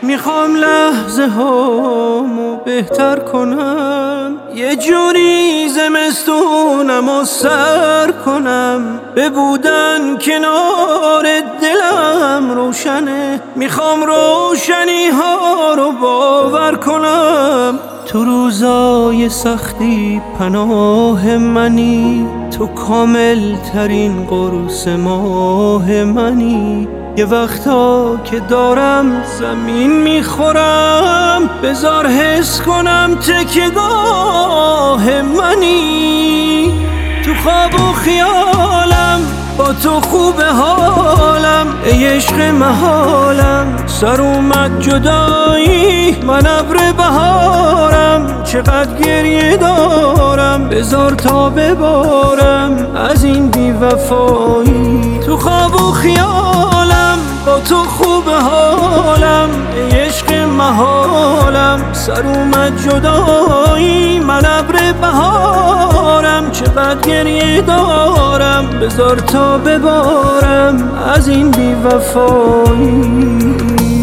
میخوام لحظه هامو بهتر کنم، یه جوری زمستونم و سر کنم، به بودن کنار دلم روشنه. میخوام روشنی ها رو باور کنم، تو روزای سختی پناه منی، تو کامل ترین قرص ماه منی. یه وقتا که دارم زمین میخورم، بذار حس کنم تکیه‌گاه منی. تو خواب و خیالم با تو خوب حالم، ای عشق محالم. سر اومد جدایی من ابر بهارم، چقدر گریه دارم بذار تا ببارم از این بی‌وفایی. تو خواب و خیالم با تو خوب حالم، ای عشق محالم. سر اومد جدایی من ابر بهارم، چقدر گریه دارم بذار تا ببارم از این بی‌وفایی.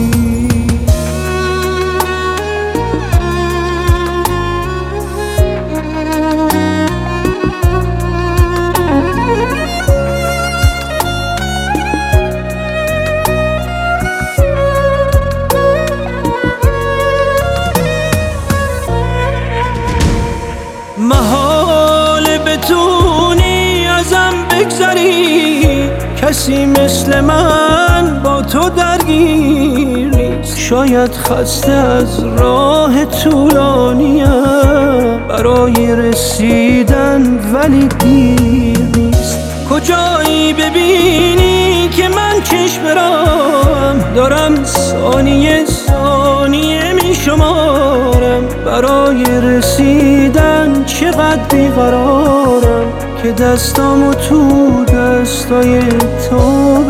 محال بتونی ازم بگذری، کسی مثل من با تو درگیر نیست. شاید خسته از راه طولانیم برای رسیدن، ولی دیر نیست. کجایی ببینی که من چشم برم دارم، ثانیه ثانیه می شمارم. برای رسیدن چقدر بیقرارم که دستامو تو دستای تو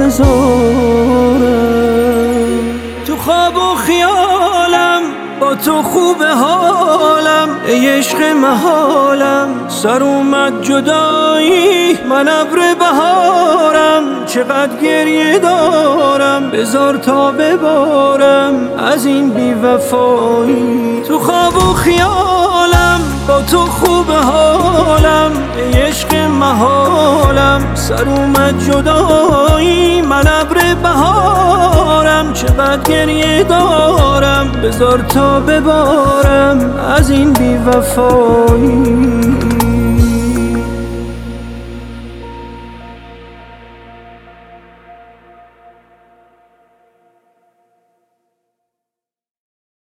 بذارم. تو خواب و خیالم با تو خوب حالم، ای عشق محالم. سر اومد جدایی من ابر بهارم، چقدر گریه دارم بذار تا ببارم از این بی‌وفایی. تو خواب و خیالم با تو خوب حالم، ای عشق محالم. سر اومد جدایی من ابر بهارم، چقدر گریه دارم بذار تا ببارم از این بی‌وفایی.